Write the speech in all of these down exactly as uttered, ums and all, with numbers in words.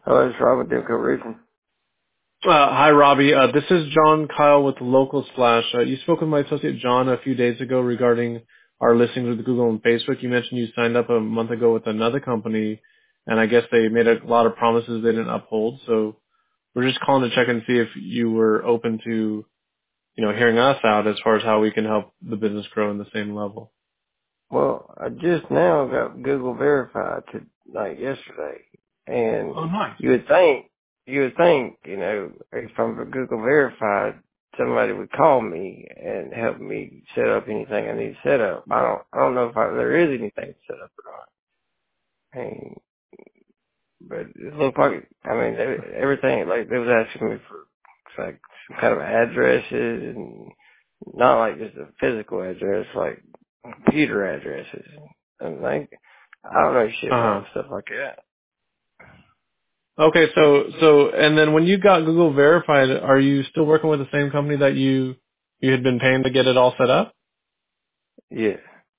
Hello, it's Robert Dimco Roofing. Uh, hi, Robbie. Uh, this is John Kyle with Local Splash. Uh, you spoke with my associate John a few days ago regarding our listings with Google and Facebook. You mentioned you signed up a month ago with another company, and I guess they made a lot of promises they didn't uphold. So we're just calling to check and see if you were open to, you know, hearing us out as far as how we can help the business grow in the same level. Well, I just now got Google verified to like yesterday, and Oh, nice. you would think, you would think, you know, if I'm Google verified, somebody would call me and help me set up anything I need to set up. I don't, I don't know if I, there is anything set up or not. I mean, but it looked like, I mean, they- everything, like, they was asking me for, like, some kind of addresses, and not like just a physical address, like computer addresses. And like, I don't know shit Uh-huh. about stuff like that. Okay, so, so, and then when you got Google verified, are you still working with the same company that you, you had been paying to get it all set up? Yeah.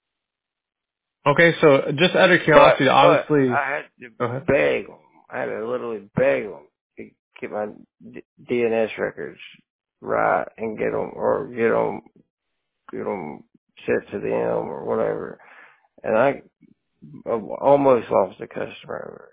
Okay, so just out of But, curiosity, but obviously, I had to go ahead. beg them. I had to literally beg them to get my D- DNS records right and get them, or get them, get them sent to them or whatever. And I almost lost a customer over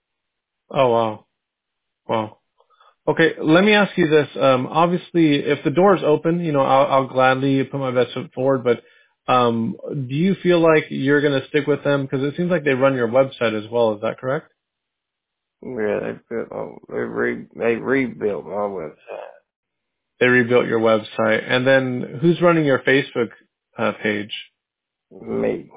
Oh wow, wow. Okay, let me ask you this. Um, obviously, if the door is open, you know, I'll, I'll gladly put my best foot forward. But um, do you feel like you're going to stick with them? Because it seems like they run your website as well. Is that correct? it. Yeah, they built, my- they, re, they rebuilt my website. They rebuilt your website, and then who's running your Facebook uh, page? Me.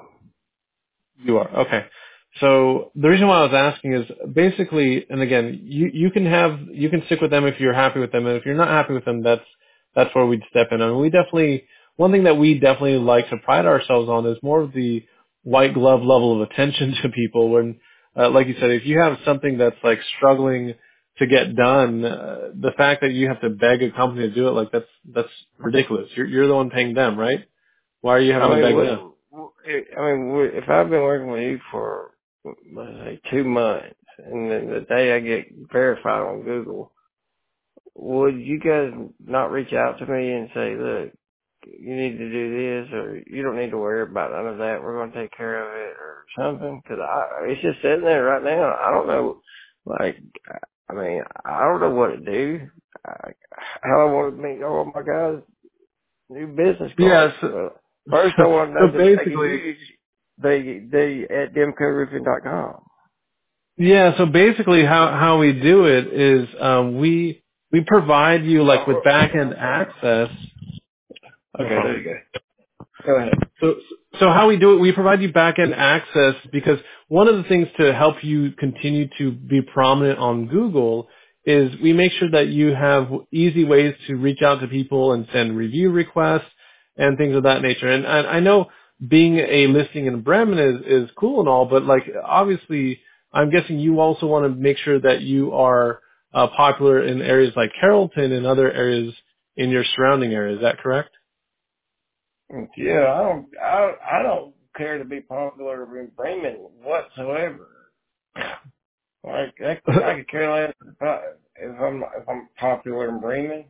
You are. Okay. So the reason why I was asking is basically, and again, you, you can have, you can stick with them if you're happy with them. And if you're not happy with them, that's, that's where we'd step in. And we definitely, one thing that we definitely like to pride ourselves on is more of the white glove level of attention to people when, uh, like you said, if you have something that's like struggling to get done, uh, the fact that you have to beg a company to do it, like that's, that's ridiculous. You're, you're the one paying them, right? Why are you I having to mean, beg them? what, what- I mean, what- if I've been working with you for, let's say, two months, and then the day I get verified on Google, would you guys not reach out to me and say, look, you need to do this, or you don't need to worry about none of that, we're going to take care of it, or something? Because I, it's just sitting there right now. I don't know, like, I mean, I don't know what to do. I, how I want to make all my guys new business Yes. cards. So, Well, first I want to so know that they can basically, use they they at demco roofing dot com. yeah. So basically, how how we do it is um, we we provide you like with back end access. No Okay, there problem. you go. Go ahead. So, so how we do it, we provide you back-end access because one of the things to help you continue to be prominent on Google is we make sure that you have easy ways to reach out to people and send review requests and things of that nature. And, and I know being a listing in Bremen is, is cool and all, but like obviously I'm guessing you also want to make sure that you are uh, popular in areas like Carrollton and other areas in your surrounding area. Is that correct? Yeah, I don't I I don't care to be popular in Bremen whatsoever. Like I, I could care less if, I, if I'm if I'm popular in Bremen.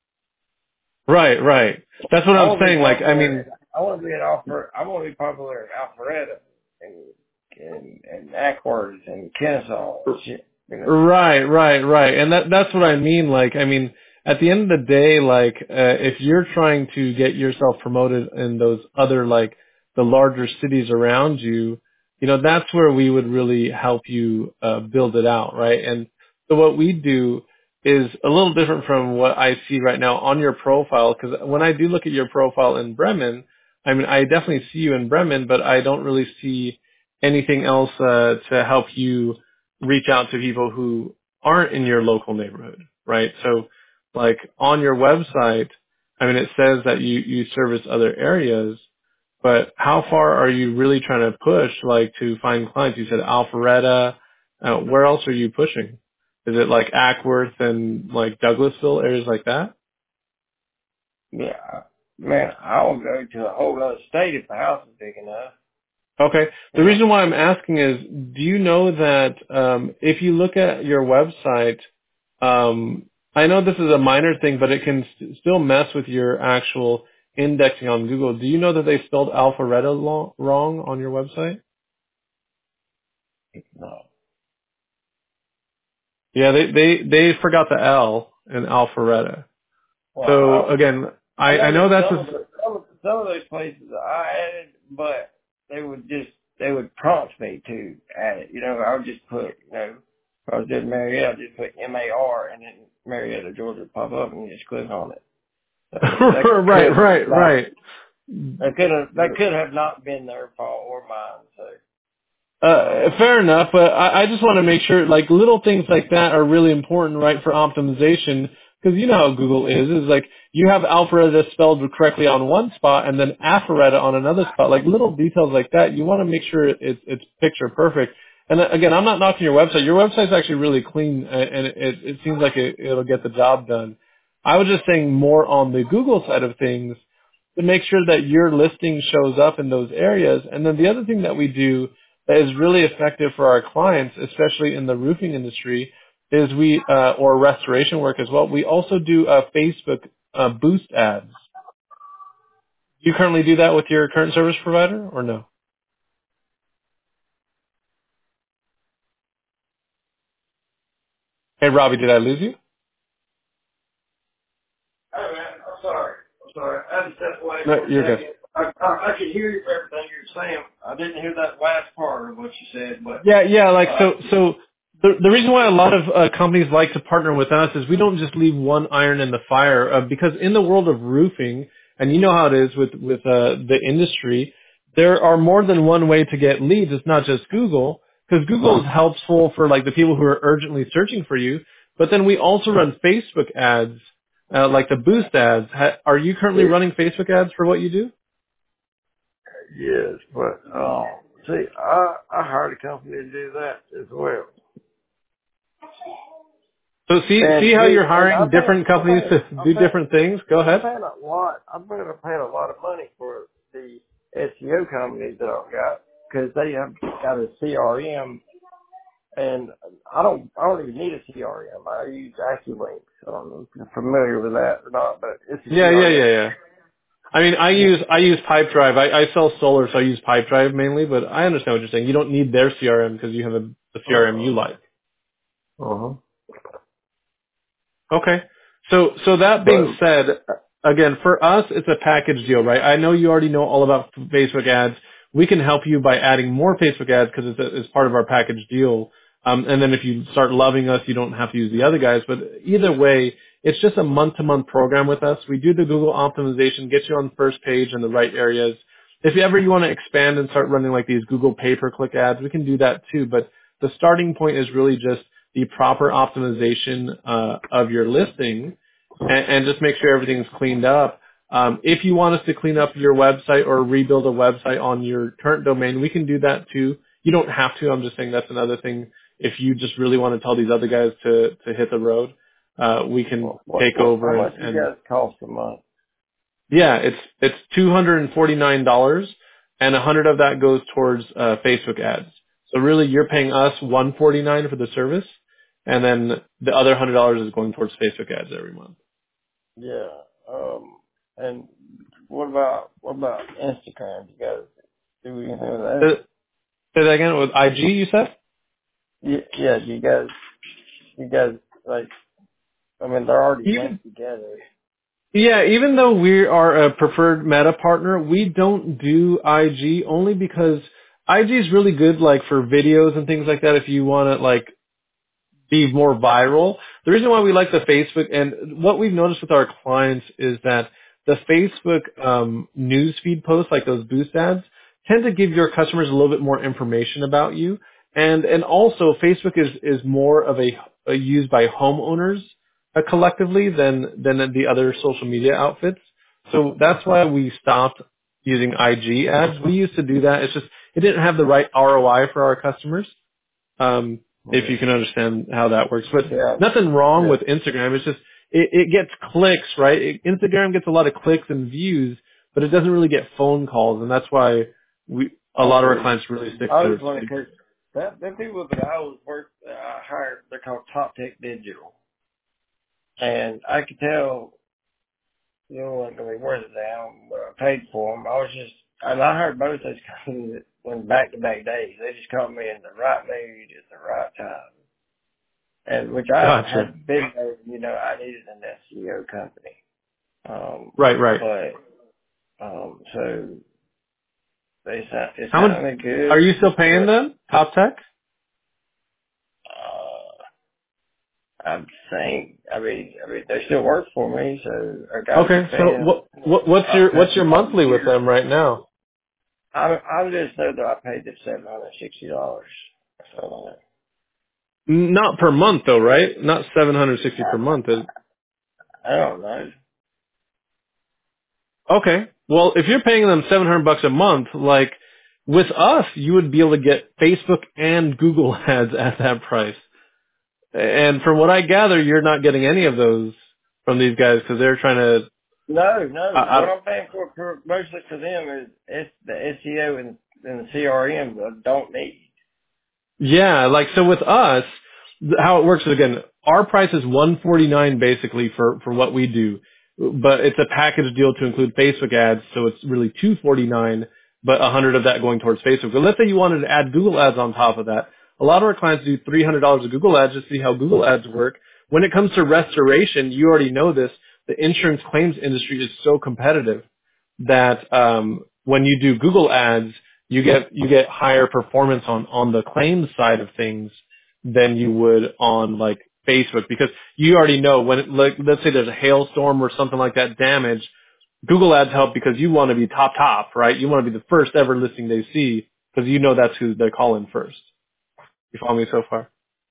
Right, right. That's what I I was want to be saying. Like, I popular. mean, I want to be an offer. I want to be popular in Alpharetta and and and Ackworth and Kennesaw and shit. You know. right, right, right. And that that's what I mean. Like, I mean, at the end of the day, like, uh, if you're trying to get yourself promoted in those other like the larger cities around you, you know, that's where we would really help you uh, build it out, right? And so what we do is a little different from what I see right now on your profile. Because when I do look at your profile in Bremen, I mean, I definitely see you in Bremen, but I don't really see anything else uh, to help you reach out to people who aren't in your local neighborhood, right? So like on your website, I mean, it says that you, you service other areas, but how far are you really trying to push, like to find clients? You said Alpharetta. Uh, where else are you pushing? Is it like Ackworth and like Douglasville, areas like that? Yeah, man, I'll go to a whole other state if the house is big enough. Okay. You The know. reason why I'm asking is, do you know that um, if you look at your website, um, I know this is a minor thing, but it can st- still mess with your actual indexing on Google. Do you know that they spelled Alpharetta lo- wrong on your website? No. Yeah, they, they, they forgot the L in Alpharetta. Well, So I, again, I I, I know know that that's some a, of the some of, some of those places I added, but they would just they would prompt me to add it. You know, I would just put you know if I was doing Marietta, I'd just put M A R and then Marietta, Georgia would pop up and you just click on it. So that right, could right, not right. that could have that could have not been their fault or mine. So Uh, um, fair enough, but I, I just want to make sure, like, little things like that are really important, right, for optimization, because you know how Google is, is like, you have Alpharetta spelled correctly on one spot, and then Alpharetta on another spot, like, little details like that, you want to make sure it's, it's picture perfect. And uh, again, I'm not knocking your website, your website's actually really clean, uh, and it, it seems like it, it'll get the job done. I was just saying more on the Google side of things, to make sure that your listing shows up in those areas. And then the other thing that we do that is really effective for our clients, especially in the roofing industry, is we, uh, or restoration work as well, we also do uh, Facebook uh, boost ads. Do you currently do that with your current service provider or no? Hey, Robbie, did I lose you? oh man, I'm sorry, I'm sorry. I had to step away No, for a you're good. second. I, I, I could hear you everything you were saying. I didn't hear that last part of what you said, but Yeah, yeah, like uh, so. So the the reason why a lot of uh, companies like to partner with us is we don't just leave one iron in the fire. Uh, because in the world of roofing, and you know how it is with with uh, the industry, there are more than one way to get leads. It's not just Google, because Google is helpful for like the people who are urgently searching for you. But then we also run Facebook ads, uh, like the boost ads. Ha- are you currently running Facebook ads for what you do? yes, but um, see, I I hired a company to do that as well. So see And see how see, you're and hiring I'm paying, different I'm companies paying, to I'm do paying, different things. Go I'm ahead. paying a lot. I'm going to pay a lot of money for the S E O companies that I've got because they have got a C R M, and I don't, I don't even need a C R M. I use AccuLinks. I don't know if you're familiar with that or not, but it's a Yeah, yeah, yeah, C R M. yeah. I mean, I Yeah. use I use PipeDrive. I, I sell solar, so I use PipeDrive mainly. But I understand what you're saying. You don't need their C R M because you have a, a C R M you Uh-uh. like. Uh-huh. Okay. So so that being But said, again, for us, it's a package deal, right? I know you already know all about Facebook ads. We can help you by adding more Facebook ads because it's, a, it's part of our package deal. Um, and then if you start loving us, you don't have to use the other guys. But either way, it's just a month-to-month program with us. We do the Google optimization, get you on the first page in the right areas. If ever you want to expand and start running like these Google pay-per-click ads, we can do that too. But the starting point is really just the proper optimization uh, of your listing and, and just make sure everything's cleaned up. Um, if you want us to clean up your website or rebuild a website on your current domain, we can do that too. You don't have to. I'm just saying that's another thing. If you just really want to tell these other guys to, to hit the road, uh, we can what, what, take what, over how and, much do you and guys cost a month? yeah, it's it's two hundred and forty nine dollars, and a hundred of that goes towards uh, Facebook ads. So really, you're paying us one forty nine for the service, and then the other hundred dollars is going towards Facebook ads every month. Yeah. Um, and what about, what about Instagram? You guys do anything with that? Uh, Say that again with I G. You said? Yeah, yeah, you guys, you guys, like, I mean, they're already Even linked together. yeah, even though we are a preferred Meta partner, we don't do I G only because I G is really good like for videos and things like that. If you want to like be more viral. The reason why we like the Facebook and what we've noticed with our clients is that the Facebook um, news feed posts, like those boost ads, tend to give your customers a little bit more information about you. And and also Facebook is is more of a, a used by homeowners uh, collectively than than the other social media outfits. So that's why we stopped using I G ads. We used to do that. It's just it didn't have the right R O I for our customers um, if Yeah. you can understand how that works. But Yeah. nothing wrong Yeah. with Instagram. It's just it, it gets clicks, right? It, Instagram gets a lot of clicks and views, but it doesn't really get phone calls, and that's why we a lot of our Okay. clients really stick I to was their wondering state. because that the people that I was work uh, I hired, they're called Top Tech Digital, and I could tell you know wasn't gonna be worth it down, but I paid for them. I was just and I heard both those companies that went back to back days. They just caught me in the right mood at the right time, and which I Gotcha. had been, you know, I needed an S E O company, um, Right, right. but um, so they sound it How much sounded are good, you still paying but. them? Top Tech? Uh, I'm saying, I mean, I mean, they still work for me, so I got to be Okay, so paying what, what what's top your what's tech your all monthly with year. them right now? I I just know that I paid them seven hundred sixty dollars. So Not per month though, right? Not seven hundred sixty per month. Is- I don't know. Okay. Well, if you're paying them seven hundred bucks a month, like with us, you would be able to get Facebook and Google ads at that price. And from what I gather, you're not getting any of those from these guys because they're trying to. No, no. I, What I, I'm paying for, for mostly for them is it's the S E O and, and the C R M that I don't need. Yeah, like so with us, th- how it works is again, our price is one forty-nine basically for for what we do, but it's a package deal to include Facebook ads, so it's really two forty-nine, but one hundred of that going towards Facebook. But let's say you wanted to add Google ads on top of that. A lot of our clients do three hundred dollars of Google ads just to see how Google ads work. When it comes to restoration, you already know this, the insurance claims industry is so competitive that um, when you do Google ads, you get you get higher performance on on the claims side of things than you would on like Facebook because you already know when it, like let's say there's a hailstorm or something like that damage. Google ads help because you want to be top top, right? You want to be the first ever listing they see because you know that's who they're calling first. You follow me so far?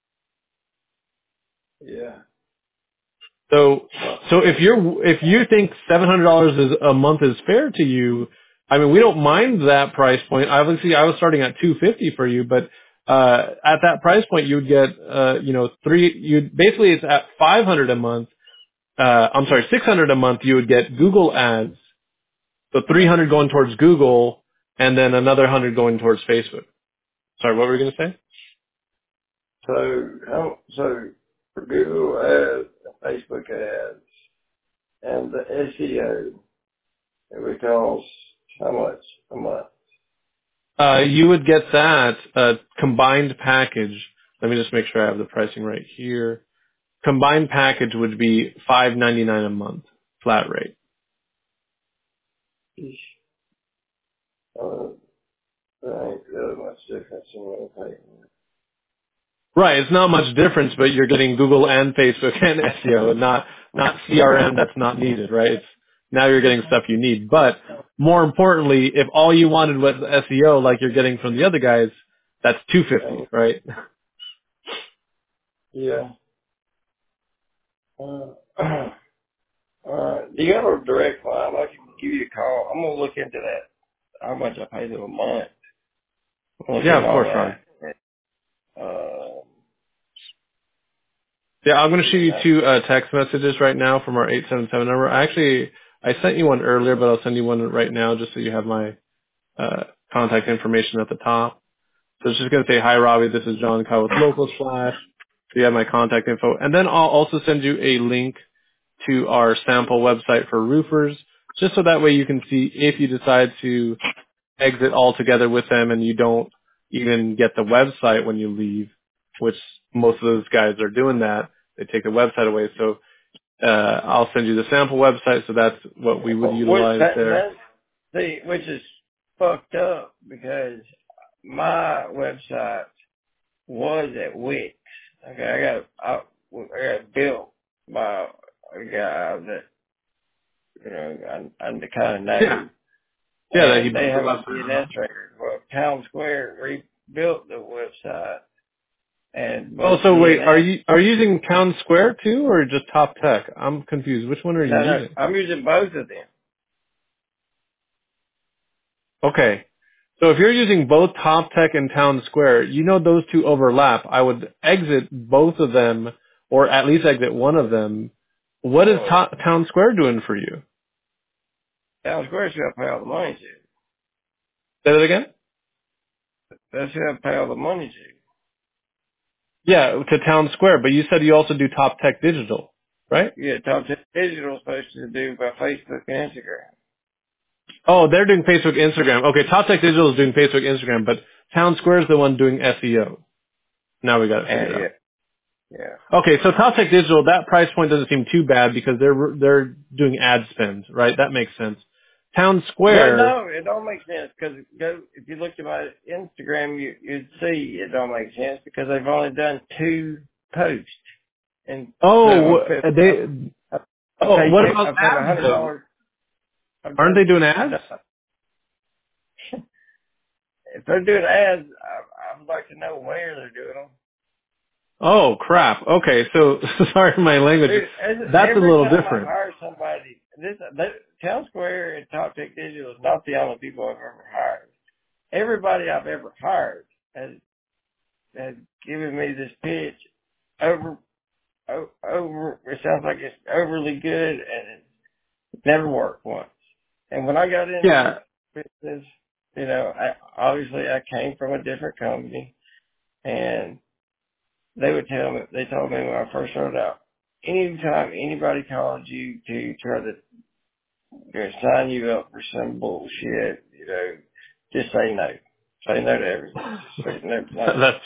Yeah. So, Well, so if you're if you think seven hundred dollars is a month is fair to you, I mean we don't mind that price point. Obviously, I was starting at two fifty for you, but uh, at that price point, you would get uh, you know three. You basically it's at five hundred a month. Uh, I'm sorry, six hundred a month. You would get Google ads, so three hundred going towards Google, and then another hundred going towards Facebook. Sorry, what were you going to say? so how so for Google ads, Facebook ads, and the S E O, it would cost how much a month? Uh, you would get that uh, combined package. Let me just make sure I have the pricing right here. Combined package would be five ninety nine a month, flat rate. Eesh. Uh, there ain't really much difference in what I'm paying. Right, it's not much difference, but you're getting Google and Facebook and S E O, and not not C R M that's not needed, right? It's, now you're getting stuff you need. But more importantly, if all you wanted was S E O, like you're getting from the other guys, that's two fifty, Um, right? yeah. Uh, uh, do you have a direct line? I can give you a call. I'm gonna look into that. How much I pay them a month? I'm looking Yeah, at of all course, Ron. that. Uh, Yeah, I'm going to shoot and you that, two uh, text messages right now from our eight seven seven number. I actually I sent you one earlier, but I'll send you one right now just so you have my uh, contact information at the top. So it's just going to say, hi, Robbie, this is John Kyle with Local Slash. So you have my contact info. And then I'll also send you a link to our sample website for roofers, just so that way you can see if you decide to exit altogether with them and you don't even get the website when you leave, which most of those guys are doing that. They take the website away. So uh, I'll send you the sample website, so that's what we would which utilize that, and there. that's see, which is fucked up because my website was at Wix. Okay, I got I, I got built by a guy that you know I, I kind of Yeah. know, Yeah, that he and they built the have a website D N S around. record. Well, Town Square rebuilt the website, and Oh, but so wait, are D N S. you are you using Town Square too, or just Top Tech? I'm confused. Which one are you No, no, using? I'm using both of them. Okay. So if you're using both Top Tech and Town Square, you know those two overlap. I would exit both of them, or at least exit one of them. What is Well, to- Town Square doing for you? Town Square's got to pay all the money to. Say that again? that's who I pay all the money to. Yeah, to Town Square. But you said you also do Top Tech Digital, right? Yeah, Top Tech Digital is supposed to do by Facebook and Instagram. Oh, they're doing Facebook, Instagram. Okay, Top Tech Digital is doing Facebook, Instagram, but Town Square is the one doing S E O. Now we got it And figured out. yeah, yeah. Okay, so Top Tech Digital, that price point doesn't seem too bad because they're they're doing ad spend, right? That makes sense. Town No, Square, no, it don't make sense because go if you looked at my Instagram, you, you'd see it don't make sense because they've only done two posts, and so oh, I've paid, they, I've, I've oh, paid what two, about I've paid a ads hundred though? dollars. I've Aren't done, they doing I've ads? done. If they're doing ads, I, I would like to know where they're doing them. Oh crap. Okay, so sorry for my language. Dude, as- That's a every little time I different. hire somebody, this they, Town Square and Top Tech Digital is not the only people I've ever hired. Everybody I've ever hired has has given me this pitch over o- over. It sounds like it's overly good, and it never worked once. And when I got into Yeah. this business, you know, I, obviously I came from a different company, and they would tell me, they told me when I first started out, anytime anybody calls you to try to, you know, sign you up for some bullshit, you know, just say no. Say no to everything. Just say no, no. That's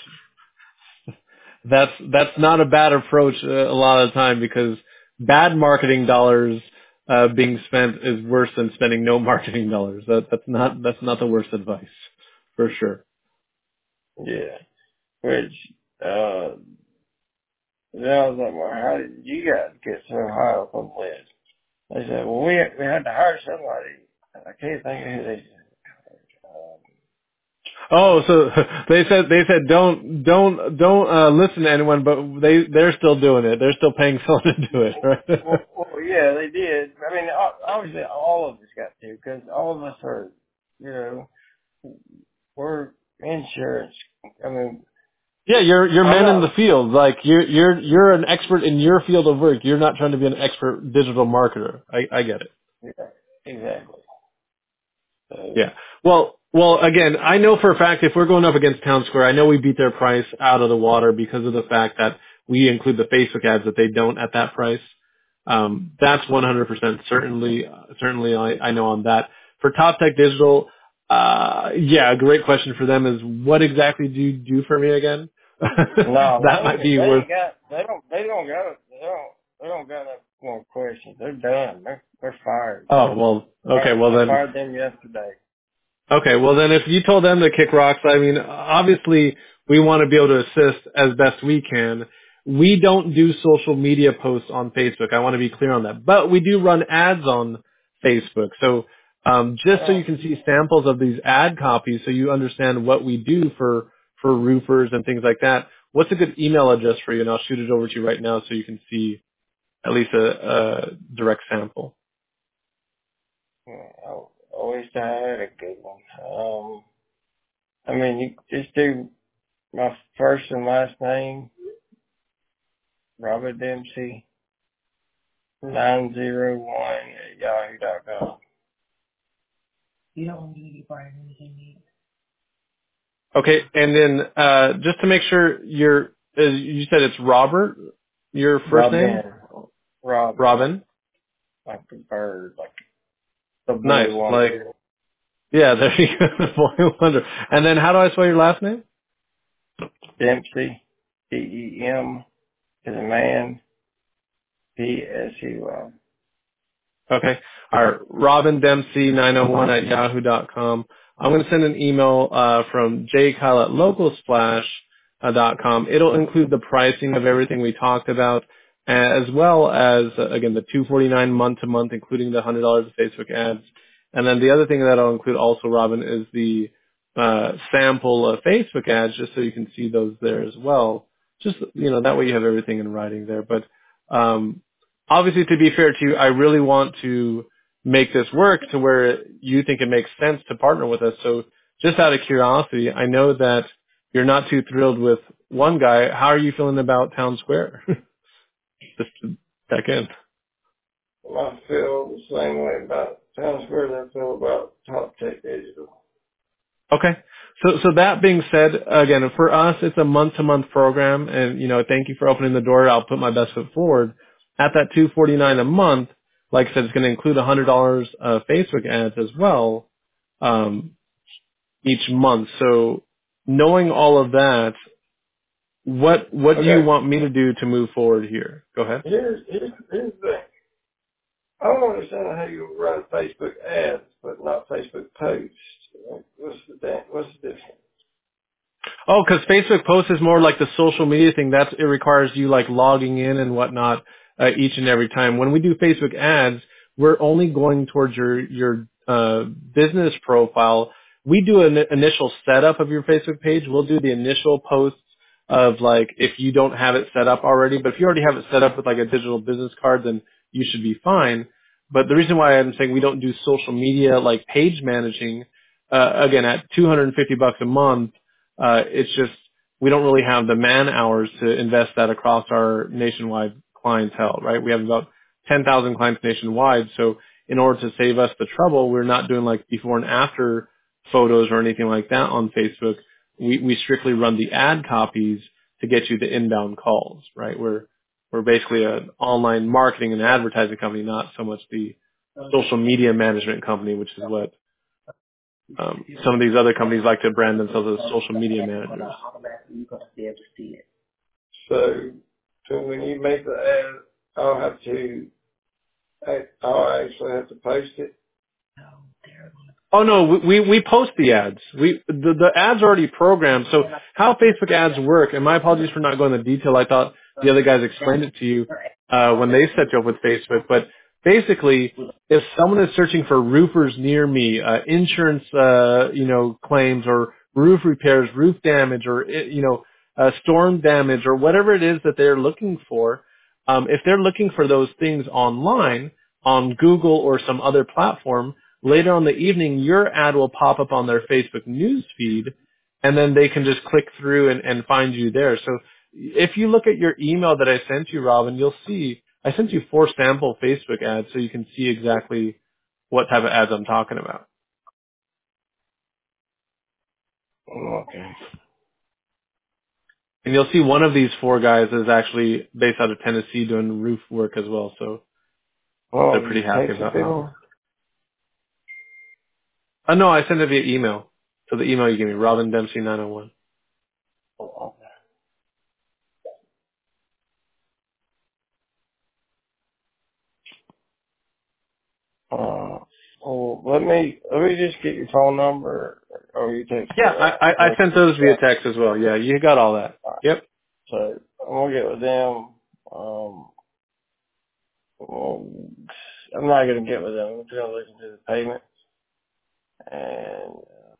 that's that's not a bad approach uh, a lot of the time because bad marketing dollars uh, being spent is worse than spending no marketing dollars. That that's not that's not the worst advice for sure. Yeah. Which, uh, then I was like, well, how did you guys get so high up on the list? They said, well, we we had to hire somebody. I can't think of who they said. Um, Oh, so they said they said don't don't don't uh, listen to anyone, but they they're still doing it. They're still paying someone to do it, right? well, well, yeah, they did. I mean, o- obviously, all of us got to because all of us are, you know, we're insurance. I mean, Yeah, you're you're I'm men in the not. field. Like you're you're you're an expert in your field of work. You're not trying to be an expert digital marketer. I I get it. Yeah, exactly. So, Yeah. Well, well, again, I know for a fact if we're going up against Town Square, I know we beat their price out of the water because of the fact that we include the Facebook ads that they don't at that price. Um, that's one hundred percent certainly, certainly I, I know on that. For Top Tech Digital, uh, yeah, a great question for them is what exactly do you do for me again? no, That they might ain't, be they worth, ain't got. They don't. They don't got. They don't. They don't got enough more questions. They're done. They're they're fired. oh, well, okay, I, well I then, fired them yesterday. okay, well then if you told them to kick rocks, I mean, obviously we want to be able to assist as best we can. We don't do social media posts on Facebook. I want to be clear on that. But we do run ads on Facebook. So um, just so you Oh, can see samples of these ad copies so you understand what we do for, for roofers and things like that, what's a good email address for you? And I'll shoot it over to you right now so you can see at least a, a direct sample. yeah, I always had a good one. Um, I mean, you just do my first and last name, Robert Dempsey, nine zero one at yahoo dot com. Okay, and then uh, just to make sure you're, uh, you said it's Robert, your first name, Robin, Robin, like Robin. like the bird, like the Nice, boy like wonder. yeah, there you go, Boy Wonder. And then how do I spell your last name? Dempsey, D E M, is a man, P S E Y. Okay. All right. Robin Dempsey nine oh one at yahoo dot com. I'm going to send an email uh, from j kyle at localsplash dot com. It'll include the pricing of everything we talked about, as well as, uh, again, the two forty-nine month to month, including the one hundred dollars of Facebook ads. And then the other thing that I'll include also, Robin, is the uh, sample of Facebook ads, just so you can see those there as well. Just, you know, that way you have everything in writing there. But um, obviously, to be fair to you, I really want to make this work to where you think it makes sense to partner with us. So just out of curiosity, I know that you're not too thrilled with one guy. How are you feeling about Town Square? Just to check in. I feel the same way about Town Square that I feel about Top Tech Digital. Okay. So, so that being said, again, for us, it's a month-to-month program, and you know, thank you for opening the door. I'll put my best foot forward. At that two forty-nine a month, like I said, it's going to include one hundred dollars of Facebook ads as well um, each month. So, knowing all of that, what what do you Okay. want me to do to move forward here? Go ahead. Here's here's here's the thing. I don't understand how you run Facebook ads but not Facebook posts. Like, what's the da- what's the difference? Oh, because Facebook Post is more like the social media thing. That's it requires you like logging in and whatnot uh, each and every time. When we do Facebook ads, we're only going towards your your uh, business profile. We do an initial setup of your Facebook page. We'll do the initial posts of like if you don't have it set up already. But if you already have it set up with like a digital business card, then you should be fine. But the reason why I'm saying we don't do social media like page managing, uh, again at two hundred fifty bucks a month. Uh, it's just we don't really have the man hours to invest that across our nationwide clientele, right? We have about ten thousand clients nationwide. So in order to save us the trouble, we're not doing like before and after photos or anything like that on Facebook. We, we strictly run the ad copies to get you the inbound calls, right? We're, we're basically an online marketing and advertising company, not so much the social media management company, which is what um, some of these other companies like to brand themselves as social media managers. So, so when you make the ad, I'll have to, I- I'll actually have to post it. Oh no, we we we post the ads. We the, the ads are already programmed. So how Facebook ads work, and my apologies for not going into detail. I thought the other guys explained it to you uh, when they set you up with Facebook. But basically, if someone is searching for roofers near me, uh, insurance, uh, you know, claims or roof repairs, roof damage, or eh, you know, uh, storm damage, or whatever it is that they're looking for, um, if they're looking for those things online on Google or some other platform, later on in the evening, your ad will pop up on their Facebook news feed, and then they can just click through and, and find you there. So if you look at your email that I sent you, Robin, you'll see I sent you four sample Facebook ads so you can see exactly what type of ads I'm talking about. Okay. And you'll see one of these four guys is actually based out of Tennessee doing roof work as well, so Well, they're you pretty happy texting about that. people? Uh, no, I sent it via email. So the email you gave me, Robin Dempsey nine oh one. Oh, Uh, well, let me, let me just get your phone number, or you text Yeah, me I, that. I, I sent those via text as well. Yeah, you got all that. Yep. So, I'm gonna get with them, um, well, I'm not gonna get with them, I'm just gonna listen to the payment, and,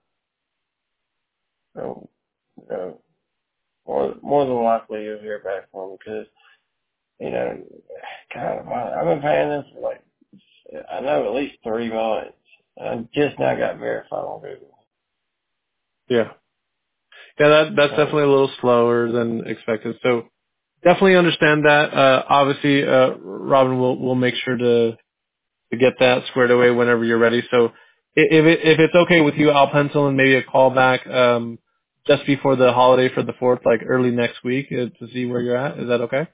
uh, so, you know, more, more than likely you'll hear back from them, because, you know, God, I've been paying this for like, I know at least three months. I just now got verified on Google. Yeah. Yeah, that, that's So, definitely a little slower than expected. So definitely understand that. Uh, obviously, uh, Robin will, will make sure to, to get that squared away whenever you're ready. So i- if it, if it's okay with you, I'll pencil in maybe a call back, um, just before the holiday for the fourth, like early next week uh, to see where you're at. Is that okay?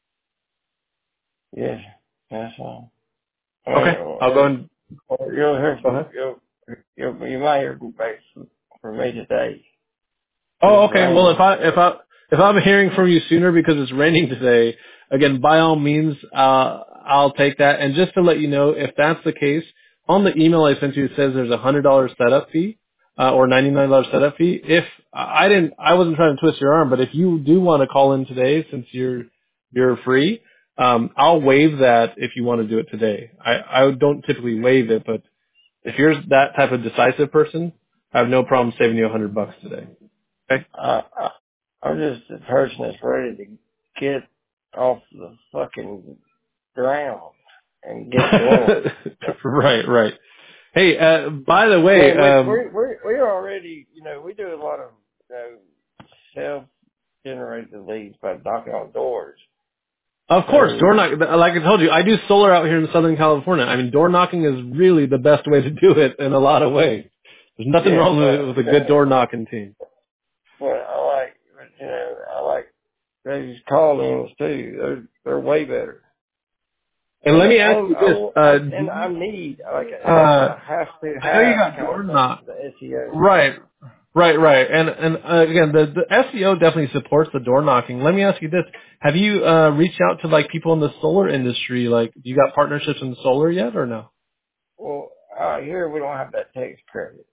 yeah, that's all. I Okay. mean, I'll go or, and or you'll hear go from, ahead. you'll, you'll, you might hear from back from me today. Cause Oh, it's okay. Well, if raining. I if I if I'm hearing from you sooner because it's raining today, again, by all means, uh, I'll take that. And just to let you know, if that's the case, on the email I sent you, it says there's a hundred dollar setup fee uh, or ninety nine dollar setup fee. If I didn't, I wasn't trying to twist your arm, but if you do want to call in today, since you're you're free, um, I'll waive that if you want to do it today. I I don't typically waive it, but if you're that type of decisive person, I have no problem saving you a hundred bucks today. Okay. I, I, I'm just a person that's ready to get off the fucking ground and get going. right, right. Hey, uh, by the way, Yeah, we we um, we we already, you know, we do a lot of, you know, self-generated leads by knocking on doors. of course, door So, knock. Like I told you, I do solar out here in Southern California. I mean, door knocking is really the best way to do it in a lot of ways. There's nothing Yeah, wrong but with, with a you good door know, knocking team. but I like, you know, I like those call-ins too. They're they're way better. And And let I, me ask you this: I, I uh, do and I you, need like uh, I have to I know you have got kind door of the, knock. the S E O. Right, right, right. And and uh, again, the the S E O definitely supports the door knocking. Let me ask you this: have you uh, reached out to like people in the solar industry? Like, do you got partnerships in solar yet, or no? Well, out here we don't have that tax credit,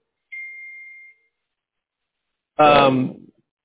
so Um,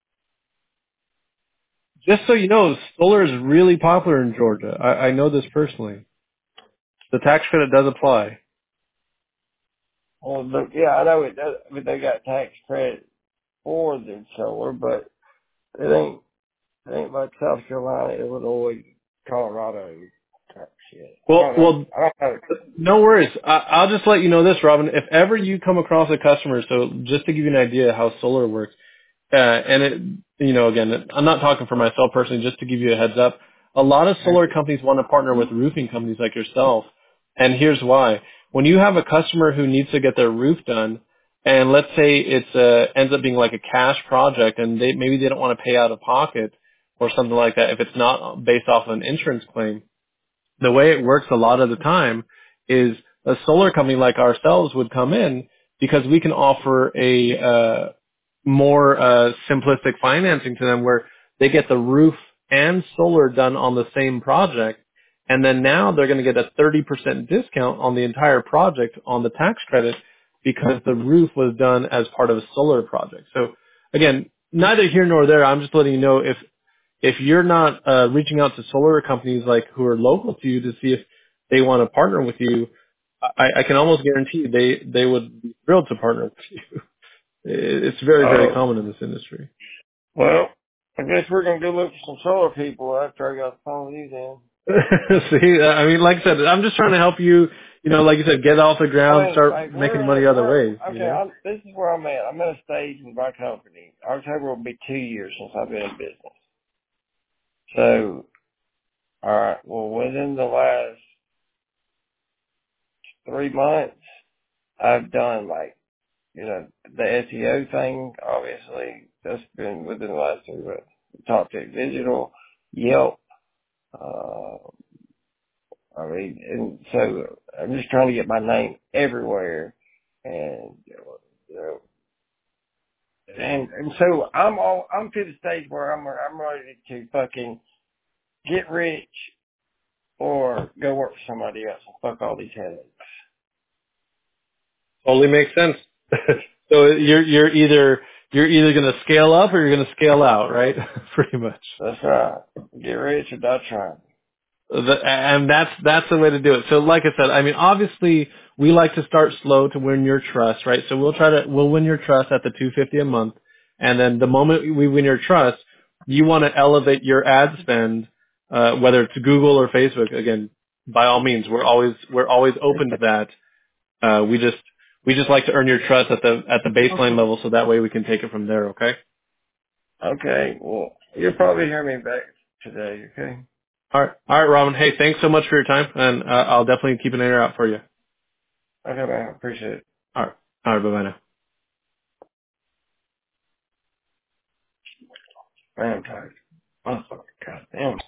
just so you know, solar is really popular in Georgia. I, I know this personally. The tax credit does apply. well, look, yeah, I know it does, but they got tax credit for the solar, but it ain't it ain't like South Carolina, Illinois, Colorado type shit. I Well, don't know. well, I don't know. no worries. I, I'll just let you know this, Robin. If ever you come across a customer, so just to give you an idea how solar works, uh, and it, you know, again, I'm not talking for myself personally, just to give you a heads up. A lot of solar companies want to partner with roofing companies like yourself, and here's why. When you have a customer who needs to get their roof done, and let's say it's uh, ends up being like a cash project, and they maybe they don't want to pay out of pocket or something like that if it's not based off of an insurance claim, the way it works a lot of the time is a solar company like ourselves would come in because we can offer a uh, more uh, simplistic financing to them where they get the roof and solar done on the same project, and then now they're going to get a thirty percent discount on the entire project on the tax credit because the roof was done as part of a solar project. So again, neither here nor there. I'm just letting you know if if you're not uh, reaching out to solar companies like who are local to you to see if they want to partner with you, I, I can almost guarantee you they they would be thrilled to partner with you. It's very very Oh, common in this industry. well, I guess we're gonna go look for some solar people after I got the phone with you then. See, I mean, like I said, I'm just trying to help you. You know, like you said, get off the I ground, mean, start like making we're money in, other we're ways. You okay. know. I'm, this is where I'm at. I'm at a stage in my company. October will be two years since I've been in business. So, all right. Well, within the last three months, I've done like you know the S E O thing. Obviously, that's been within the last three months. Top Tech Digital, Yelp. Uh, I mean, and so I'm just trying to get my name everywhere, and you know, and and so I'm all I'm to the stage where I'm I'm ready to fucking get rich or go work for somebody else and fuck all these headaches. Totally makes sense. So you're you're either you're either going to scale up or you're going to scale out, right? Pretty much. That's right. Get rich or die trying. The, and that's that's the way to do it. So, like I said, I mean, obviously, we like to start slow to win your trust, right? So we'll try to we'll win your trust at the two hundred fifty a month, and then the moment we win your trust, you want to elevate your ad spend, uh, whether it's Google or Facebook. Again, by all means, we're always we're always open to that. Uh, we just we just like to earn your trust at the at the baseline level, so that way we can take it from there. Okay. Okay. Well, you'll probably hear me back today. Okay. All right, all right, Robin. Hey, thanks so much for your time, and uh, I'll definitely keep an ear out for you. Okay, man. Appreciate it. All right, all right, bye bye now. Man, I'm tired. Motherfucker. God damn.